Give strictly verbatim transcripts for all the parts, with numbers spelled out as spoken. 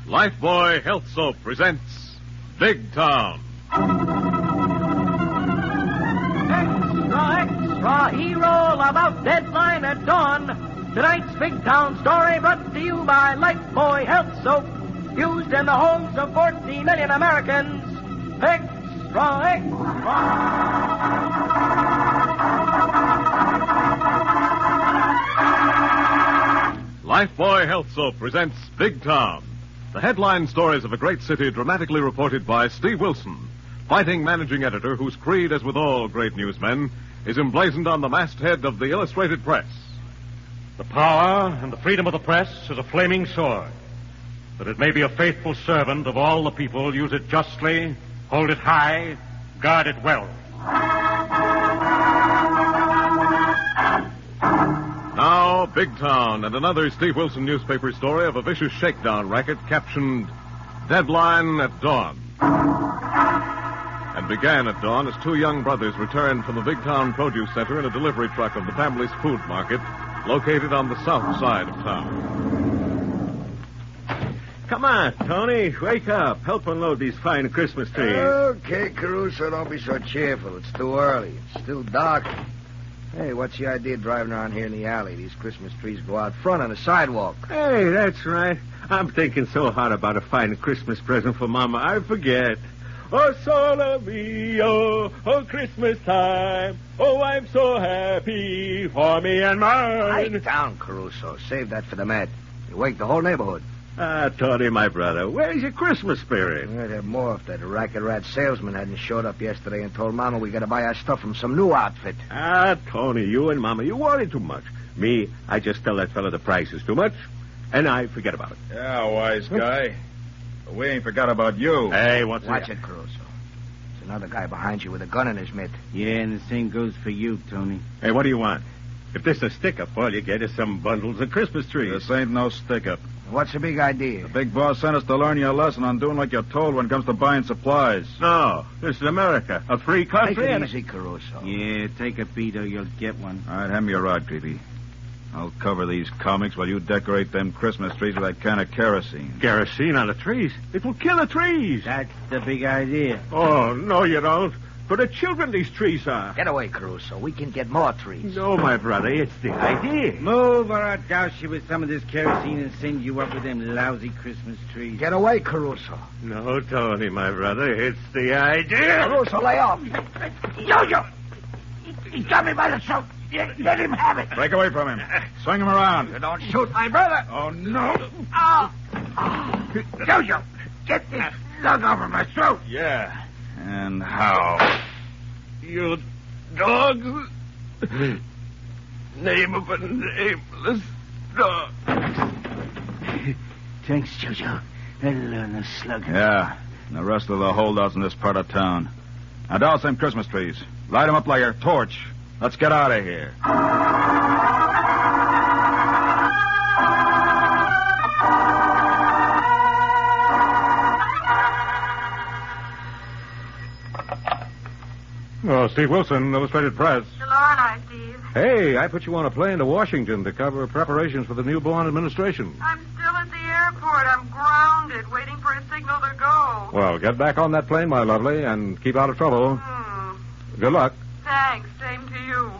Lifebuoy Health Soap presents Big Town. Extra, extra, hero about Deadline at dawn. Tonight's Big Town story brought to you by Lifebuoy Health Soap, used in the homes of forty million Americans. Extra, extra. Lifebuoy Health Soap presents Big Town. The headline stories of a great city dramatically reported by Steve Wilson, fighting managing editor whose creed, as with all great newsmen, is emblazoned on the masthead of the Illustrated Press. The power and the freedom of the press is a flaming sword. That it may be a faithful servant of all the people, use it justly, hold it high, guard it well. Now, Big Town and another Steve Wilson newspaper story of a vicious shakedown racket captioned Deadline at Dawn. And began at dawn as two young brothers returned from the Big Town Produce Center in a delivery truck of the family's food market located on the south side of town. Come on, Tony. Wake up. Help unload these fine Christmas trees. Okay, Caruso, don't be so cheerful. It's too early. It's still dark. Hey, what's the idea of driving around here in the alley? These Christmas trees go out front on the sidewalk. Hey, that's right. I'm thinking so hard about a fine Christmas present for Mama, I forget. Oh, sole mio, oh, Christmas time. Oh, I'm so happy for me and mine. Lie down, Caruso. Save that for the Met. You wake the whole neighborhood. Ah, Tony, my brother, where's your Christmas spirit? I'd have more if that racket rat salesman hadn't showed up yesterday and told Mama we got to buy our stuff from some new outfit. Ah, Tony, you and Mama, you worry too much. Me, I just tell that fella the price is too much, and I forget about it. Yeah, wise guy. But we ain't forgot about you. Hey, what's Watch it? it, Caruso. There's another guy behind you with a gun in his mitt. Yeah, and the same goes for you, Tony. Hey, what do you want? If this is a stick-up, all you get is some bundles of Christmas trees. This ain't no stick-up. What's the big idea? The big boss sent us to learn you a lesson on doing like you're told when it comes to buying supplies. No, this is America, a free country. Take it and... easy, Caruso. Yeah, take a beat or you'll get one. All right, hand me your rod, Creepy. I'll cover these comics while you decorate them Christmas trees with that can of kerosene. Kerosene on the trees? It will kill the trees. That's the big idea. Oh, no, you don't. For the children, these trees are. Get away, Caruso. We can get more trees. No, my brother, it's the idea. Move or I'll douse you with some of this kerosene and send you up with them lousy Christmas trees. Get away, Caruso. No, Tony, my brother, it's the idea. Caruso, lay off. Yo-yo! He got me by the throat. Let him have it. Break away from him. Swing him around. You don't shoot my brother. Oh, no. Oh. oh. Yo-yo, get this lug over my throat. Yeah. And how? You dogs. Name of a nameless dog. Thanks, Jojo. That'll learn a slug. Yeah. And the rest of the holdouts in this part of town. Now, douse them Christmas trees. Light them up like a torch. Let's get out of here. Oh, Steve Wilson, Illustrated Press. Lorna, Steve. Hey, I put you on a plane to Washington to cover preparations for the newborn administration. I'm still at the airport. I'm grounded, waiting for a signal to go. Well, get back on that plane, my lovely, and keep out of trouble. Hmm. Good luck. Thanks. Same to you.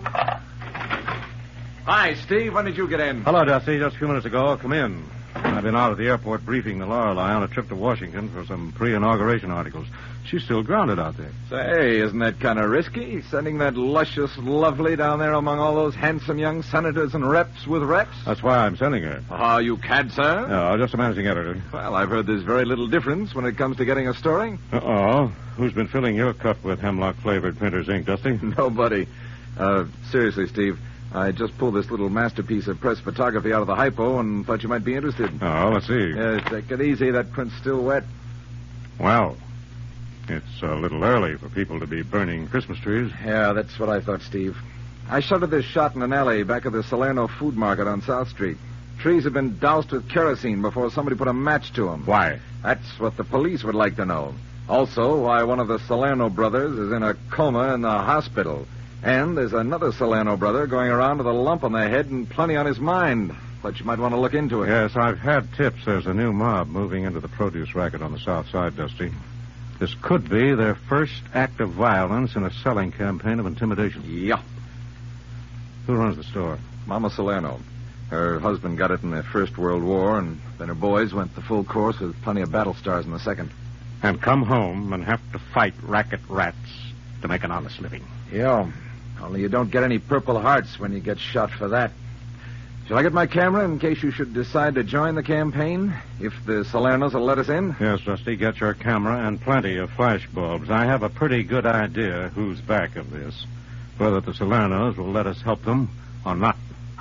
Hi, Steve. When did you get in? Hello, Dusty. Just a few minutes ago. Come in. I've been out at the airport briefing the Lorelei on a trip to Washington for some pre-inauguration articles. She's still grounded out there. Say, isn't that kind of risky, sending that luscious lovely down there among all those handsome young senators and reps with reps? That's why I'm sending her. Ah, you cad, sir? No, just a managing editor. Well, I've heard there's very little difference when it comes to getting a story. Uh-oh. Who's been filling your cup with hemlock-flavored printer's ink, Dusty? Nobody. Uh, seriously, Steve, I just pulled this little masterpiece of press photography out of the hypo and thought you might be interested. Oh, let's see. Yes, take it easy. That print's still wet. Well, it's a little early for people to be burning Christmas trees. Yeah, that's what I thought, Steve. I shot at this shot in an alley back of the Salerno Food Market on South Street. Trees have been doused with kerosene before somebody put a match to them. Why? That's what the police would like to know. Also, why one of the Salerno brothers is in a coma in the hospital. And there's another Salerno brother going around with a lump on the head and plenty on his mind. But you might want to look into it. Yes, I've had tips there's a new mob moving into the produce racket on the south side, Dusty. This could be their first act of violence in a selling campaign of intimidation. Yeah. Who runs the store? Mama Salerno. Her husband got it in the First World War, and then her boys went the full course with plenty of battle stars in the Second. And come home and have to fight racket rats to make an honest living. Yeah. Only you don't get any Purple Hearts when you get shot for that. Shall I get my camera in case you should decide to join the campaign? If the Salernos will let us in? Yes, Dusty, get your camera and plenty of flash bulbs. I have a pretty good idea who's back of this. Whether the Salernos will let us help them or not.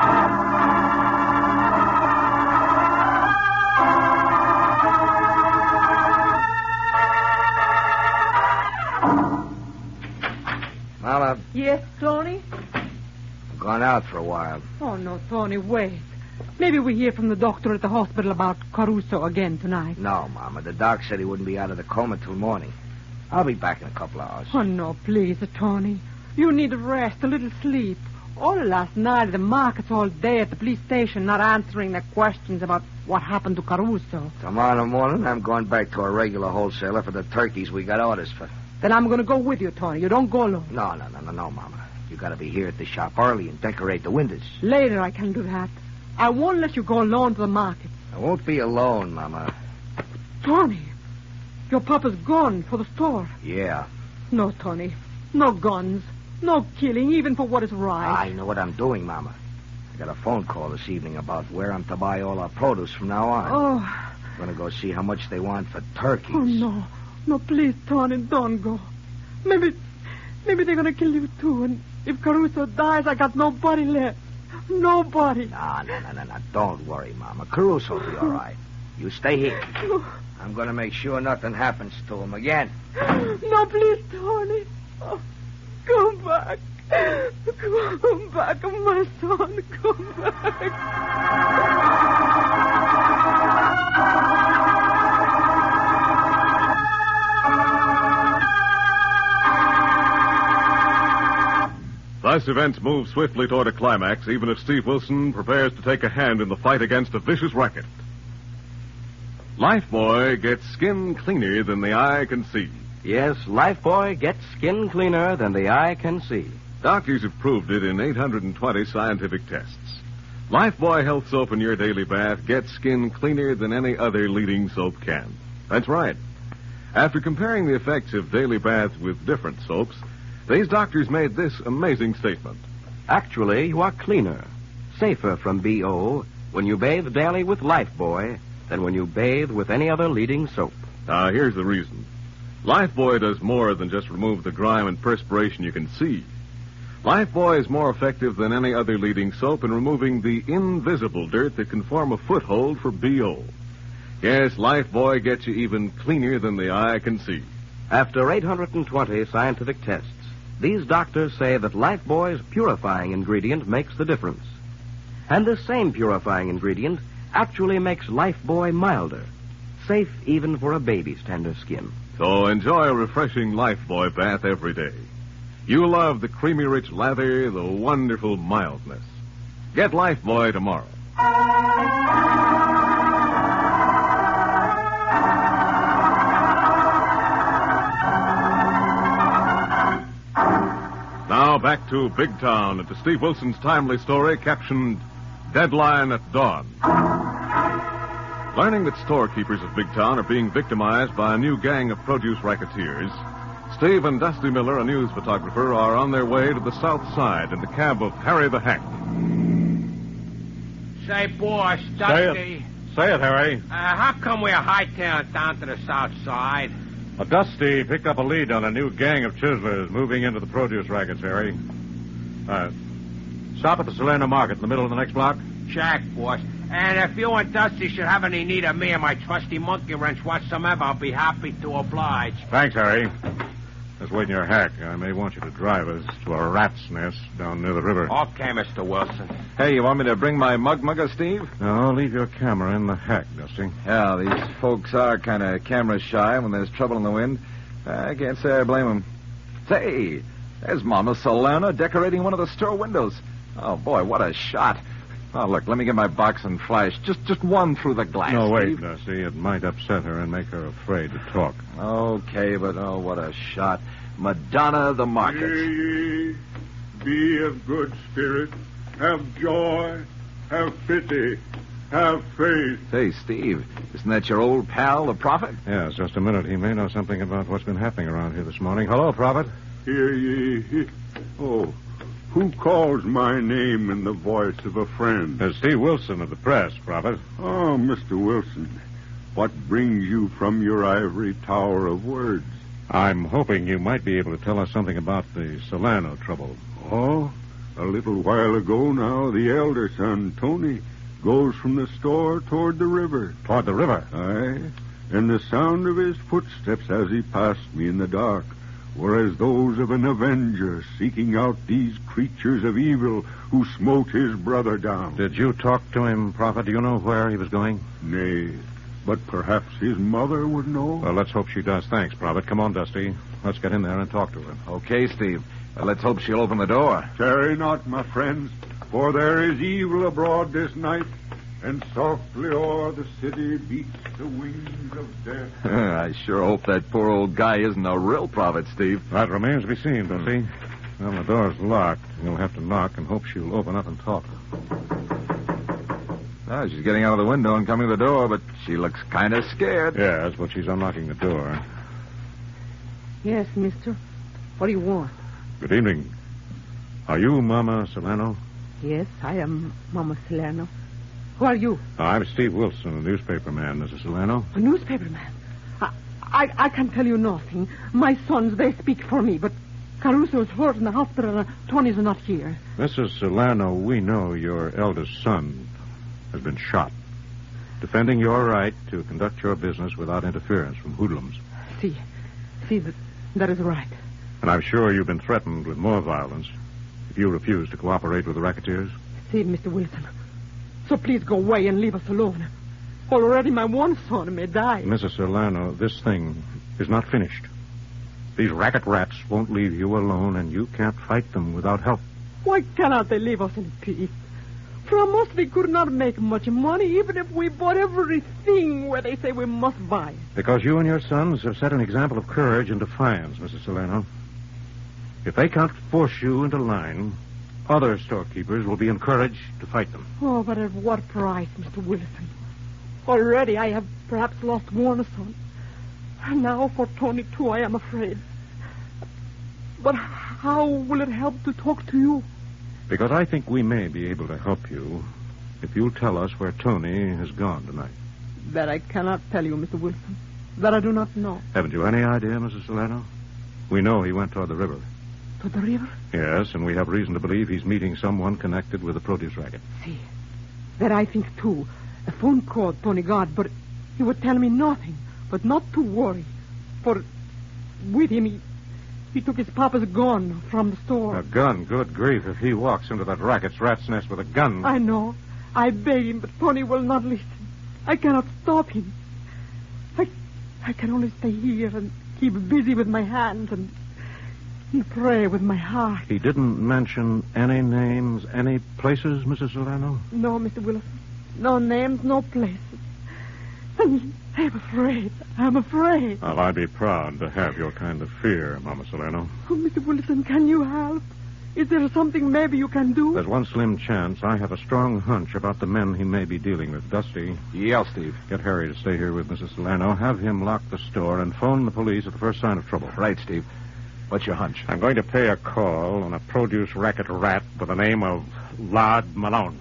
Mama, Yes, Tony? I've gone out for a while. Oh, no, Tony, wait. Maybe we hear from the doctor at the hospital about Caruso again tonight. No, Mama. The doc said he wouldn't be out of the coma till morning. I'll be back in a couple of hours. Oh, no, please, Tony. You need rest, a little sleep. All last night at the markets, all day at the police station, not answering the questions about what happened to Caruso. Tomorrow morning, I'm going back to our regular wholesaler for the turkeys we got orders for. Then I'm going to go with you, Tony. You don't go alone. No, no, no, no, no, Mama. You got to be here at the shop early and decorate the windows. Later I can do that. I won't let you go alone to the market. I won't be alone, Mama. Tony, your papa's gone for the store. Yeah. No, Tony. No guns. No killing, even for what is right. I know what I'm doing, Mama. I got a phone call this evening about where I'm to buy all our produce from now on. Oh. I'm going to go see how much they want for turkeys. Oh, no. No, please, Tony, don't go. Maybe, maybe they're going to kill you, too. And if Caruso dies, I got nobody left. Nobody. No, no, no, no, no. Don't worry, Mama. Caruso will be all right. You stay here. I'm going to make sure nothing happens to him again. No, please, Tony. Oh, come back. Come back, my son. Come back. Thus, events move swiftly toward a climax, even if Steve Wilson prepares to take a hand in the fight against a vicious racket. Lifebuoy gets skin cleaner than the eye can see. Yes, Lifebuoy gets skin cleaner than the eye can see. Doctors have proved it in eight hundred twenty scientific tests. Lifebuoy Health Soap in your daily bath gets skin cleaner than any other leading soap can. That's right. After comparing the effects of daily baths with different soaps, these doctors made this amazing statement. Actually, you are cleaner, safer from B O when you bathe daily with Lifebuoy than when you bathe with any other leading soap. Now, here's the reason. Lifebuoy does more than just remove the grime and perspiration you can see. Lifebuoy is more effective than any other leading soap in removing the invisible dirt that can form a foothold for B O. Yes, Lifebuoy gets you even cleaner than the eye can see. After eight hundred twenty scientific tests, these doctors say that Lifebuoy's purifying ingredient makes the difference. And this same purifying ingredient actually makes Lifebuoy milder, safe even for a baby's tender skin. So enjoy a refreshing Lifebuoy bath every day. You'll love the creamy rich lather, the wonderful mildness. Get Lifebuoy tomorrow. Now back to Big Town and to Steve Wilson's timely story captioned Deadline at Dawn. Learning that storekeepers of Big Town are being victimized by a new gang of produce racketeers, Steve and Dusty Miller, a news photographer, are on their way to the south side in the cab of Harry the Hack. Say, boss, Say Dusty. it. Say it, Harry. Uh, how come we're hightailing down to the south side? Well, Dusty picked up a lead on a new gang of chiselers moving into the produce rackets, Harry. Uh, stop at the Salerno Market in the middle of the next block. Check, boss. And if you and Dusty should have any need of me or my trusty monkey wrench whatsoever, I'll be happy to oblige. Thanks, Harry. Just wait in your hack. I may want you to drive us to a rat's nest down near the river. Okay, Mister Wilson. Hey, you want me to bring my mug mugger, Steve? No, leave your camera in the hack, Dusty. Yeah, these folks are kind of camera shy when there's trouble in the wind. I can't say I blame them. Say, there's Mama Salerno decorating one of the store windows. Oh, boy, what a shot. Oh, look, let me get my box and flash. Just just one through the glass. No, wait, Steve. Dusty. It might upset her and make her afraid to talk. Okay, but oh, what a shot. Madonna the Market. Hear ye, be of good spirit, have joy, have pity, have faith. Say, Steve, isn't that your old pal, the Prophet? Yes, just a minute. He may know something about what's been happening around here this morning. Hello, Prophet. Hear ye. Oh, who calls my name in the voice of a friend? There's Steve Wilson of the press, Prophet. Oh, Mister Wilson, what brings you from your ivory tower of words? I'm hoping you might be able to tell us something about the Salerno trouble. Oh, a little while ago now, the elder son, Tony, goes from the store toward the river. Toward the river? Aye, and the sound of his footsteps as he passed me in the dark were as those of an avenger seeking out these creatures of evil who smote his brother down. Did you talk to him, Prophet? Do you know where he was going? Nay, but perhaps his mother would know. Well, let's hope she does. Thanks, Prophet. Come on, Dusty. Let's get in there and talk to her. Okay, Steve. Well, let's hope she'll open the door. Tarry not, my friends, for there is evil abroad this night, and softly o'er the city beats the wings of death. I sure hope that poor old guy isn't a real prophet, Steve. That remains to be seen, Dusty. Well, the door's locked. You'll have to knock and hope she'll open up and talk. Oh, she's getting out of the window and coming to the door, but she looks kind of scared. Yes, but she's unlocking the door. Yes, mister. What do you want? Good evening. Are you Mama Salerno? Yes, I am Mama Salerno. Who are you? Uh, I'm Steve Wilson, a newspaper man, Missus Salerno. A newspaper man? I, I, I can tell you nothing. My sons, they speak for me, but Caruso is hurt in the hospital and Tony's not here. Missus Salerno, we know your eldest son has been shot, defending your right to conduct your business without interference from hoodlums. See, see, that, that is right. And I'm sure you've been threatened with more violence if you refuse to cooperate with the racketeers. See, Mister Wilson, so please go away and leave us alone. Already my one son may die. Missus Salerno, this thing is not finished. These racket rats won't leave you alone, and you can't fight them without help. Why cannot they leave us in peace? From us we could not make much money, even if we bought everything where they say we must buy. Because you and your sons have set an example of courage and defiance, Missus Salerno. If they can't force you into line, other storekeepers will be encouraged to fight them. Oh, but at what price, Mister Wilson? Already I have perhaps lost one son. And now for Tony, too, I am afraid. But how will it help to talk to you? Because I think we may be able to help you if you'll tell us where Tony has gone tonight. That I cannot tell you, Mister Wilson. That I do not know. Haven't you any idea, Missus Salerno? We know he went toward the river. To the river? Yes, and we have reason to believe he's meeting someone connected with the produce racket. See, that I think, too. A phone call Tony got, but he would tell me nothing, but not to worry. For with him, he, he took his papa's gun from the store. A gun? Good grief. If he walks into that racket's rat's nest with a gun... I know. I beg him, but Tony will not listen. I cannot stop him. I, I can only stay here and keep busy with my hands and... and pray with my heart. He didn't mention any names, any places, Missus Salerno? No, Mister Wilson. No names, no places. And I'm afraid. I'm afraid. Well, I'd be proud to have your kind of fear, Mama Salerno. Oh, Mister Wilson, can you help? Is there something maybe you can do? There's one slim chance. I have a strong hunch about the men he may be dealing with. Dusty. Yeah, Steve. Get Harry to stay here with Missus Salerno. Have him lock the store and phone the police at the first sign of trouble. Right, Steve. What's your hunch? I'm going to pay a call on a produce racket rat by the name of Lod Malone.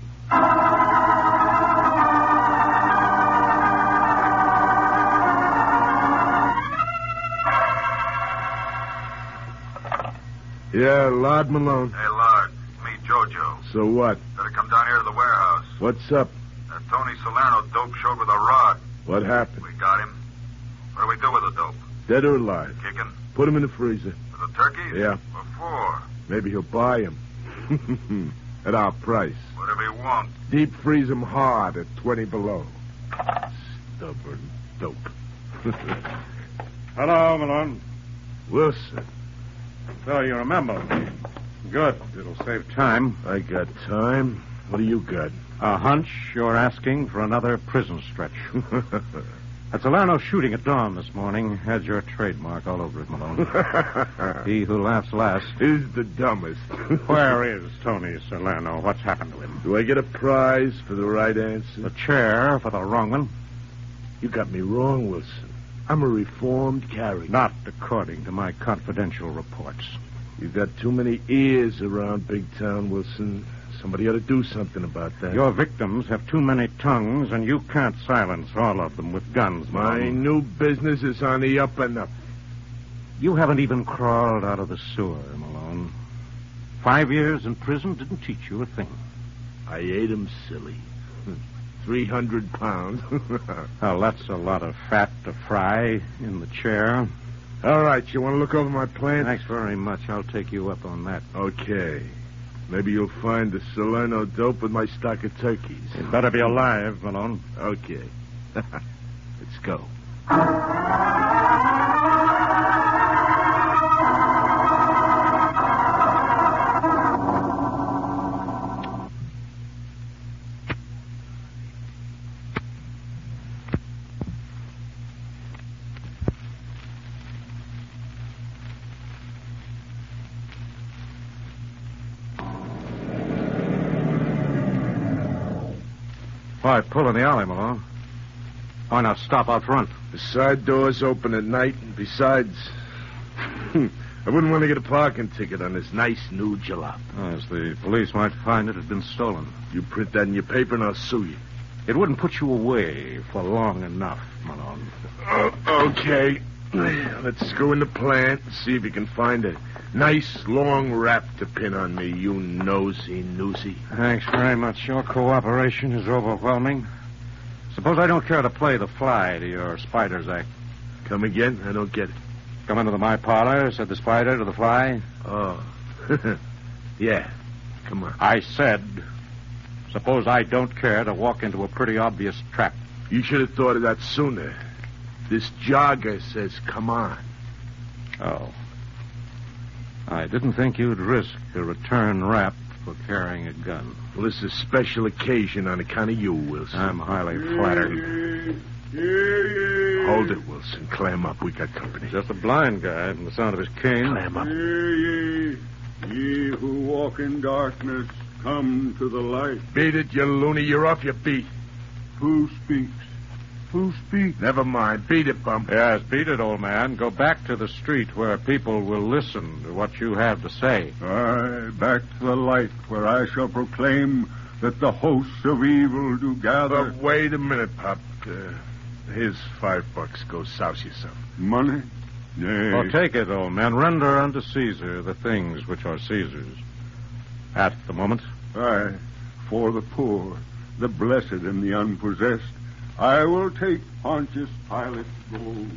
Yeah, Lord Malone. Hey, Lord. It's me, Jojo. So what? Better come down here to the warehouse. What's up? That Tony Salerno dope showed with a rod. What happened? We got him. What do we do with the dope? Dead or alive? Kicking? Put him in the freezer. With the turkeys? Yeah. What for? Maybe he'll buy him. At our price. Whatever he wants. Deep freeze him hard at twenty below. Stubborn dope. Hello, Malone. Wilson. So you remember me. Good. It'll save time. I got time. What do you got? A hunch you're asking for another prison stretch. At Salerno shooting at dawn this morning had your trademark all over it, Malone. He who laughs last is the dumbest. Where is Tony Salerno? What's happened to him? Do I get a prize for the right answer? The chair for the wrong one? You got me wrong, Wilson. I'm a reformed character. Not according to my confidential reports. You've got too many ears around Big Town, Wilson. Somebody ought to do something about that. Your victims have too many tongues, and you can't silence all of them with guns, My Malone. new business is on the up and up. You haven't even crawled out of the sewer, Malone. Five years in prison didn't teach you a thing. I ate him silly. Three hundred pounds. Well, that's a lot of fat to fry in the chair. All right, you want to look over my plan? Thanks very much. I'll take you up on that. Okay. Maybe you'll find the Salerno dope with my stock of turkeys. It better be alive, Malone. Okay. Let's go. Why pull in the alley, Malone? Why not stop out front? The side door's open at night, and besides, I wouldn't want to get a parking ticket on this nice new jalop. As the police might find it had been stolen. You print that in your paper, and I'll sue you. It wouldn't put you away for long enough, Malone. Uh, okay. Let's go in the plant and see if you can find a nice long wrap to pin on me, you nosy newsy. Thanks very much. Your cooperation is overwhelming. Suppose I don't care to play the fly to your Spider's act. Come again? I don't get it. Come into the my parlor, said the Spider to the fly. Oh. Yeah. Come on. I said, suppose I don't care to walk into a pretty obvious trap. You should have thought of that sooner. This jogger says, come on. Oh. I didn't think you'd risk a return rap for carrying a gun. Well, this is a special occasion on account of you, Wilson. I'm highly flattered. Hold it, Wilson. Clam up. We got company. Just a blind guy from the sound of his cane. Clam up. Hear ye, ye who walk in darkness, come to the light. Beat it, you loony. You're off your beat. Who speaks? Who speaks? Never mind. Beat it, bump. Yes, beat it, old man. Go back to the street where people will listen to what you have to say. Aye, back to the light where I shall proclaim that the hosts of evil do gather. But wait a minute, Pop. Uh, here's five bucks. Go souse yourself. Money? Nay. Oh, take it, old man. Render unto Caesar the things which are Caesar's. At the moment. Aye, for the poor, the blessed, and the unpossessed, I will take Pontius Pilate's gold.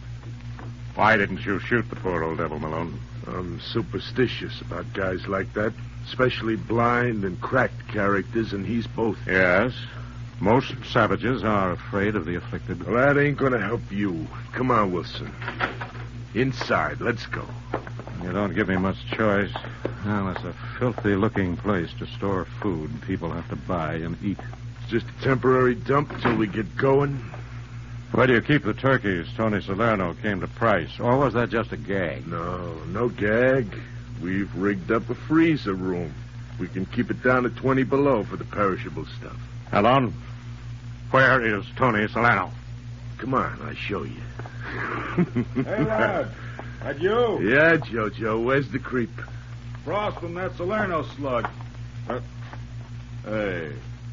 Why didn't you shoot the poor old devil, Malone? I'm superstitious about guys like that, especially blind and cracked characters, and he's both. Yes. Most savages are afraid of the afflicted. Well, that ain't going to help you. Come on, Wilson. Inside. Let's go. You don't give me much choice. Well, it's a filthy-looking place to store food people have to buy and eat. It's just a temporary dump till we get going. Where do you keep the turkeys Tony Salerno came to price? Or was that just a gag? No, no gag. We've rigged up a freezer room. We can keep it down to twenty below for the perishable stuff. Alon, where is Tony Salerno? Come on, I'll show you. Hey, lad. That you? Yeah, Jojo. Where's the creep? Frost from that Salerno slug. Uh, hey.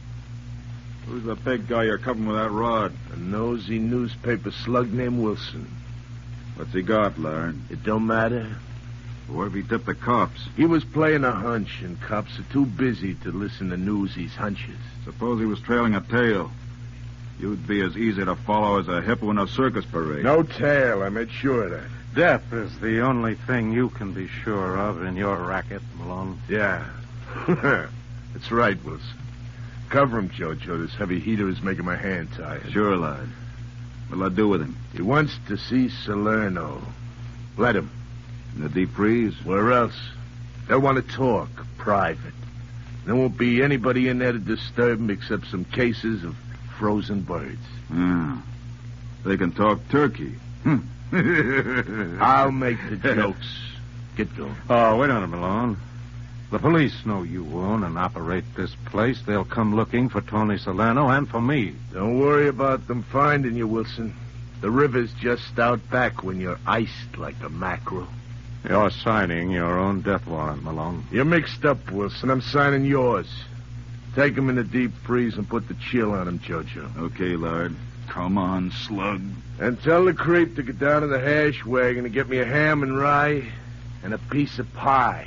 Who's the big guy you're covering with that rod? A nosy newspaper slug named Wilson. What's he got, Larn? It don't matter. Where have he tipped the cops? He was playing a hunch, and cops are too busy to listen to newsies' hunches. Suppose he was trailing a tail. You'd be as easy to follow as a hippo in a circus parade. No tail, I made sure of that. Death is the only thing you can be sure of in your racket, Malone. Yeah. That's right, Wilson. Cover him, Jojo. This heavy heater is making my hand tired. Sure, lad. What'll I do with him? He wants to see Salerno. Let him. In the deep freeze? Where else? They want to talk. Private. There won't be anybody in there to disturb them except some cases of frozen birds. Yeah. They can talk turkey. I'll make the jokes. Get going. Oh, wait a minute, Malone. The police know you own and operate this place. They'll come looking for Tony Salerno and for me. Don't worry about them finding you, Wilson. The river's just out back when you're iced like a mackerel. You're signing your own death warrant, Malone. You're mixed up, Wilson. I'm signing yours. Take him in the deep freeze and put the chill on him, Jojo. Okay, Lard. Come on, slug. And tell the creep to get down to the hash wagon and get me a ham and rye and a piece of pie.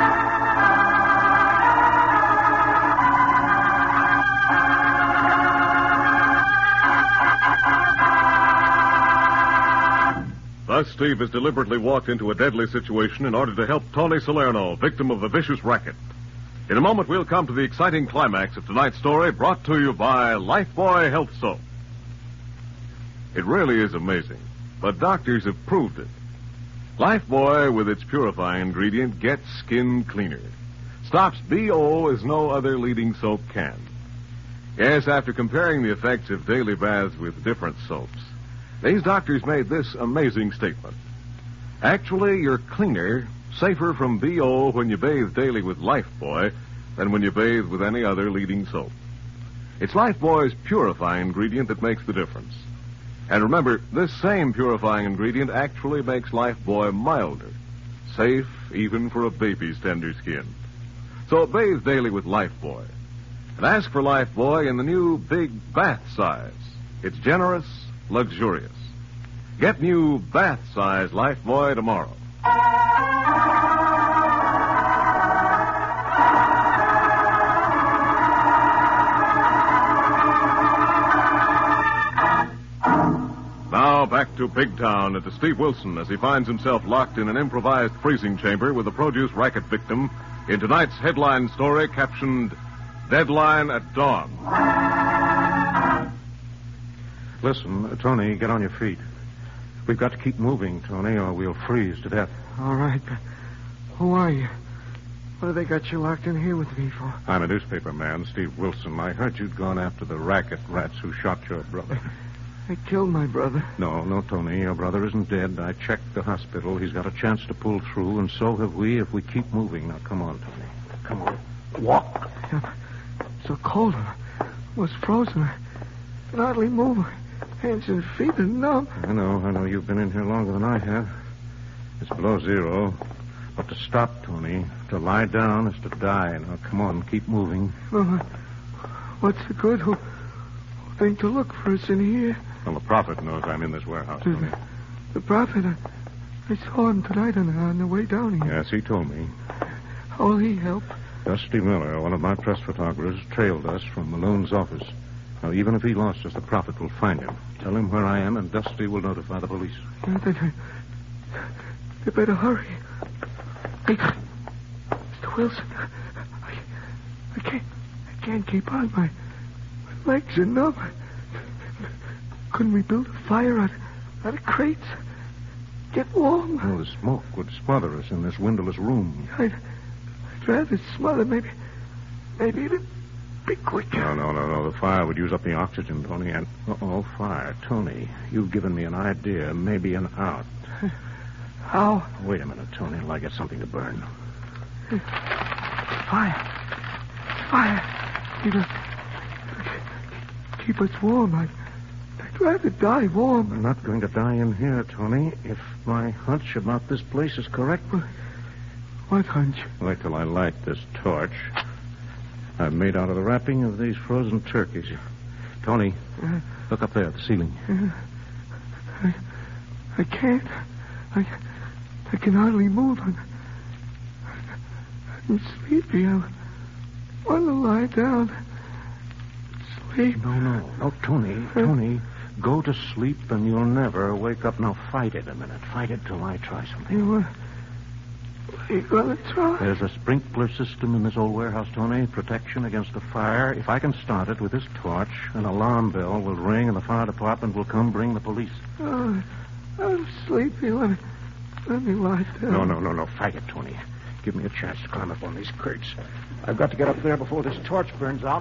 Thus, Steve has deliberately walked into a deadly situation in order to help Tony Salerno, victim of a vicious racket. In a moment, we'll come to the exciting climax of tonight's story, brought to you by Lifebuoy Health Soap. It really is amazing, but doctors have proved it. Lifebuoy, with its purifying ingredient, gets skin cleaner. Stops B O as no other leading soap can. Yes, after comparing the effects of daily baths with different soaps, these doctors made this amazing statement. Actually, you're cleaner, safer from B O when you bathe daily with Lifebuoy than when you bathe with any other leading soap. It's Lifebuoy's purifying ingredient that makes the difference. And remember, this same purifying ingredient actually makes Lifebuoy milder, safe even for a baby's tender skin. So bathe daily with Lifebuoy. And ask for Lifebuoy in the new big bath size. It's generous, luxurious. Get new bath size Lifebuoy tomorrow. Now back to Pigtown and to Steve Wilson as he finds himself locked in an improvised freezing chamber with a produce racket victim in tonight's headline story captioned Deadline at Dawn. Listen, uh, Tony, get on your feet. We've got to keep moving, Tony, or we'll freeze to death. All right, but who are you? What have they got you locked in here with me for? I'm a newspaper man, Steve Wilson. I heard you'd gone after the racket rats who shot your brother. I killed my brother. No, no, Tony. Your brother isn't dead. I checked the hospital. He's got a chance to pull through, and so have we if we keep moving. Now, come on, Tony. Come on. Walk. I'm so cold. I was frozen. I can hardly move. My hands and feet are numb. I know. I know. You've been in here longer than I have. It's below zero. But to stop, Tony, to lie down is to die. Now, come on. Keep moving. Well, what's the good? Who think to look for us in here? Well, the prophet knows I'm in this warehouse, Tony. The, the prophet? I, I saw him tonight on, on the way down here. Yes, he told me. How will he help? Dusty Miller, one of my press photographers, trailed us from Malone's office. Now, even if he lost us, the prophet will find him. Tell him where I am, and Dusty will notify the police. Yeah, they, they better hurry. Hey, Mister Wilson, I, I can't, I can't keep on. My, my legs are numb. Couldn't we build a fire out, out of crates? Get warm? Well, the smoke would smother us in this windowless room. I'd, I'd rather smother. Maybe, maybe it'd be quicker. No, no, no, no. The fire would use up the oxygen, Tony. And uh-oh, fire, Tony. You've given me an idea, maybe an out. How? Wait a minute, Tony, till I get something to burn. Fire, fire. Keep us, keep us warm. I. I'd rather die warm. I'm not going to die in here, Tony. If my hunch about this place is correct. What hunch? Wait till I light this torch. I've made out of the wrapping of these frozen turkeys. Tony, uh, look up there at the ceiling. Uh, I, I can't. I, I can hardly move. I'm, I'm sleepy. I want to lie down. Sleep. No, no. No, Tony, Tony. Go to sleep and you'll never wake up. Now, fight it a minute. Fight it till I try something. You, uh, what are you going to try? There's a sprinkler system in this old warehouse, Tony. Protection against the fire. If I can start it with this torch, an alarm bell will ring and the fire department will come bring the police. Oh, I'm sleepy. Let me, let me lie down. No, no, no, no. Fight it, Tony. give me a chance to climb up on these crates. I've got to get up there before this torch burns out.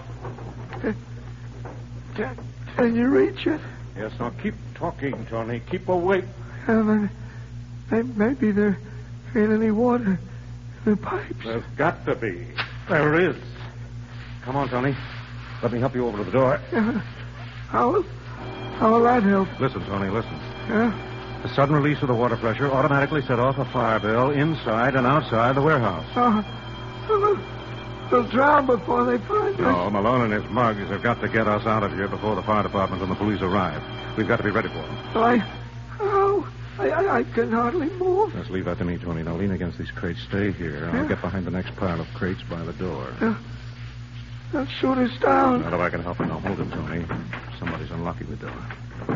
Can, can you reach it? Yes, now keep talking, Tony. Keep awake. Uh, maybe there ain't any water in the pipes. There's got to be. There is. Come on, Tony. Let me help you over to the door. Uh, how, how will that help? Listen, Tony, listen. Yeah? The sudden release of the water pressure automatically set off a fire bell inside and outside the warehouse. Oh, they'll drown before they find No, us. Malone and his mugs have got to get us out of here before the fire department and the police arrive. We've got to be ready for them. I, oh, I, I, I can hardly move. Just leave that to me, Tony. Now lean against these crates. Stay here. I'll Yeah. get behind the next pile of crates by the door. Uh, they'll shoot us down. Not if I can help it. Now hold him, Tony. Somebody's unlocking the door.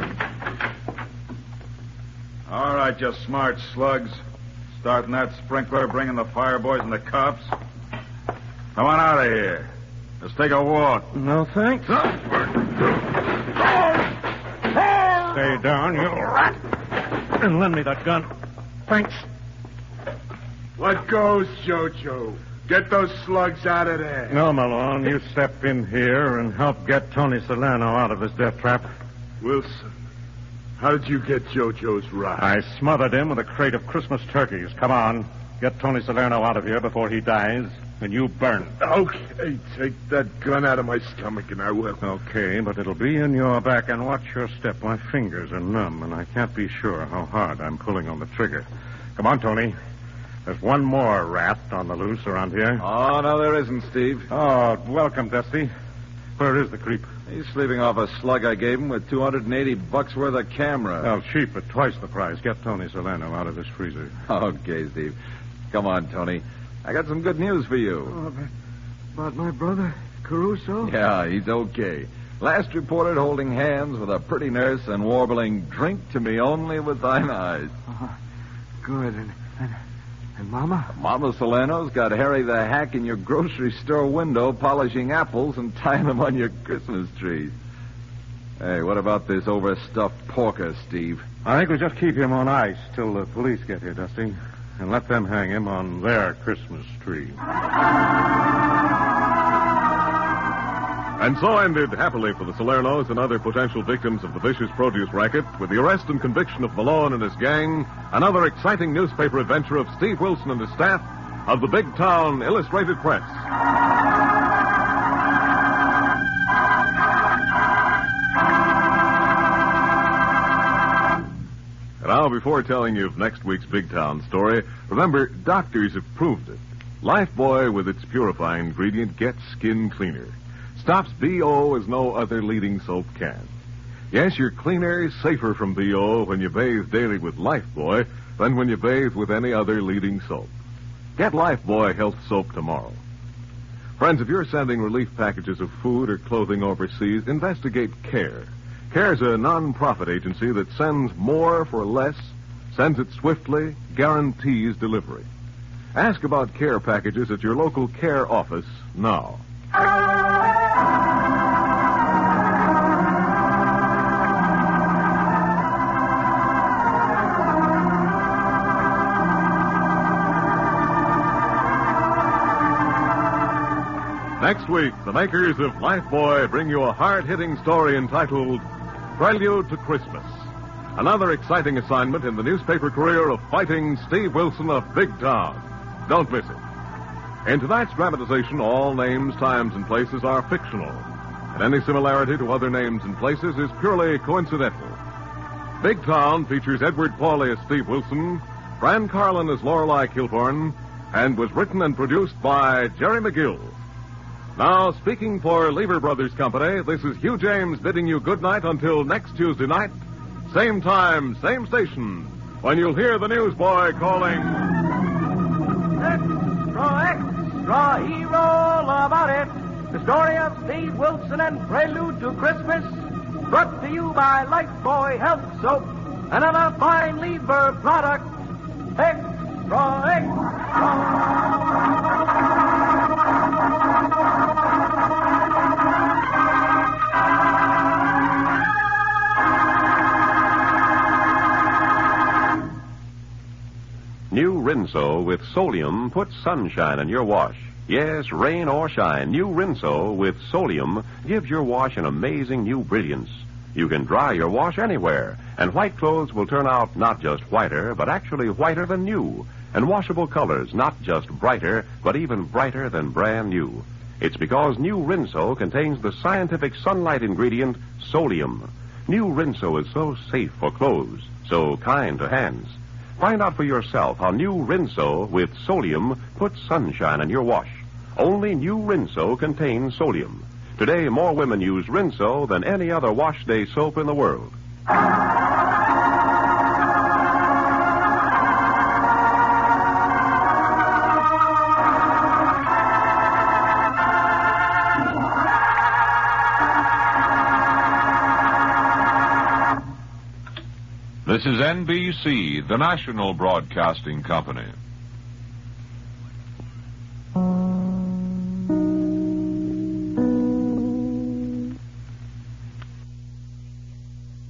All right, you smart slugs. Starting that sprinkler, bringing the fire boys and the cops. Come on out of here. Let's take a walk. No, thanks. Stay down, you rat. And lend me that gun. Thanks. What goes, Jojo? Get those slugs out of there. No, Malone. You step in here and help get Tony Salerno out of his death trap. Wilson, how did you get Jojo's ride? I smothered him with a crate of Christmas turkeys. Come on. Get Tony Salerno out of here before he dies, and you burn. Okay, take that gun out of my stomach and I will. Okay, but it'll be in your back, and watch your step. My fingers are numb, and I can't be sure how hard I'm pulling on the trigger. Come on, Tony. There's one more rat on the loose around here. Oh, no, there isn't, Steve. Oh, welcome, Dusty. Where is the creep? He's sleeping off a slug I gave him with two hundred eighty bucks worth of camera. Well, cheap at twice the price. Get Tony Salerno out of this freezer. Okay, Steve. Come on, Tony. I got some good news for you. Oh, about my brother, Caruso? Yeah, he's okay. Last reported holding hands with a pretty nurse and warbling, "Drink to me only with thine eyes." Uh, good. And, and, and Mama? Mama Salerno's got Harry the Hack in your grocery store window polishing apples and tying them on your Christmas trees. Hey, what about this overstuffed porker, Steve? I think we just keep him on ice till the police get here, Dusty, and let them hang him on their Christmas tree. And so ended, happily for the Salernos and other potential victims of the vicious produce racket, with the arrest and conviction of Malone and his gang, another exciting newspaper adventure of Steve Wilson and his staff of the Big Town Illustrated Press. Now, before telling you of next week's Big Town story, remember, doctors have proved it. Lifebuoy, with its purifying ingredient, gets skin cleaner. Stops B O as no other leading soap can. Yes, you're cleaner, safer from B O when you bathe daily with Lifebuoy than when you bathe with any other leading soap. Get Lifebuoy Health Soap tomorrow. Friends, if you're sending relief packages of food or clothing overseas, investigate CARE. CARE's a non-profit agency that sends more for less, sends it swiftly, guarantees delivery. Ask about CARE packages at your local CARE office now. Next week, the makers of Lifebuoy bring you a hard-hitting story entitled Prelude to Christmas. Another exciting assignment in the newspaper career of fighting Steve Wilson of Big Town. Don't miss it. In tonight's dramatization, all names, times, and places are fictional, and any similarity to other names and places is purely coincidental. Big Town features Edward Pauley as Steve Wilson, Fran Carlin as Lorelei Kilborn, and was written and produced by Jerry McGill. Now, speaking for Lever Brothers Company, this is Hugh James bidding you good night until next Tuesday night. Same time, same station, when you'll hear the newsboy calling... Extra, extra, hero all about it. The story of Steve Wilson and Prelude to Christmas. Brought to you by Lifebuoy Health Soap. Another fine Lever product. Extra, extra. New Rinso with Solium puts sunshine in your wash. Yes, rain or shine, new Rinso with Solium gives your wash an amazing new brilliance. You can dry your wash anywhere, and white clothes will turn out not just whiter, but actually whiter than new. And washable colors not just brighter, but even brighter than brand new. It's because new Rinso contains the scientific sunlight ingredient Solium. New Rinso is so safe for clothes, so kind to hands. Find out for yourself how new Rinso with Solium puts sunshine in your wash. Only new Rinso contains Solium. Today, more women use Rinso than any other wash day soap in the world. This is N B C, the national broadcasting company.